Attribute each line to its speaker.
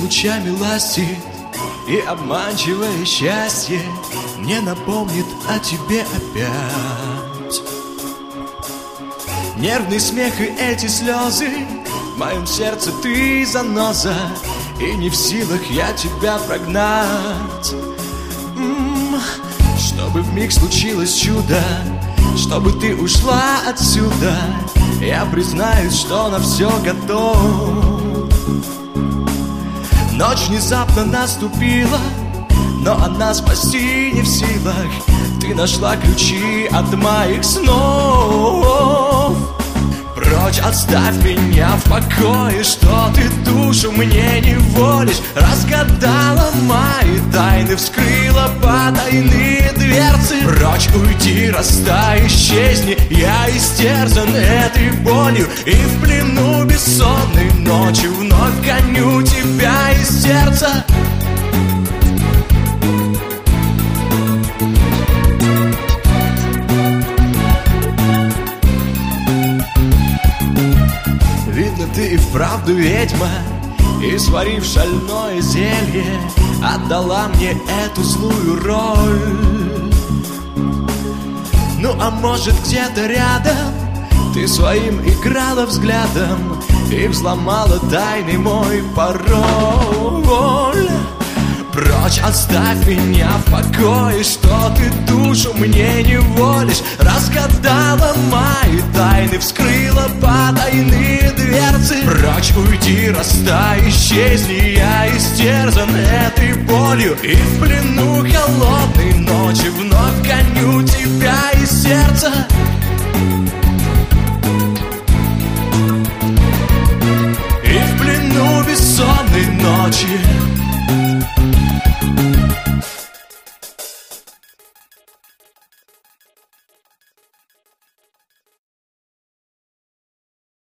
Speaker 1: лучами ластит, и обманчивое счастье мне напомнит о тебе опять. Нервный смех и эти слезы, в моем сердце ты заноза, и не в силах я тебя прогнать. Чтобы вмиг случилось чудо, чтобы ты ушла отсюда, я признаюсь, что на все готов. Ночь внезапно наступила, но она спасти не в силах. Ты нашла ключи от моих снов. Прочь оставь меня в покое, что ты душу мне не волишь. Разгадала мои тайны, вскрыла потайные дверцы. Прочь уйди, растай, исчезни, я истерзан этой болью, и в плену бессонной ночи вновь гоню тебя из сердца. Видно, ты и вправду ведьма, и, сварив шальное зелье, отдала мне эту злую роль. Ну, а может, где-то рядом ты своим играла взглядом и взломала тайный мой пароль. Прочь оставь меня в покое, что ты душу мне не волишь. Разгадала мои тайны, вскрыла потайные дверцы. Прочь уйди, растай, исчезни, я истерзан этой болью, и в плену холодной ночи вновь гоню тебя из сердца.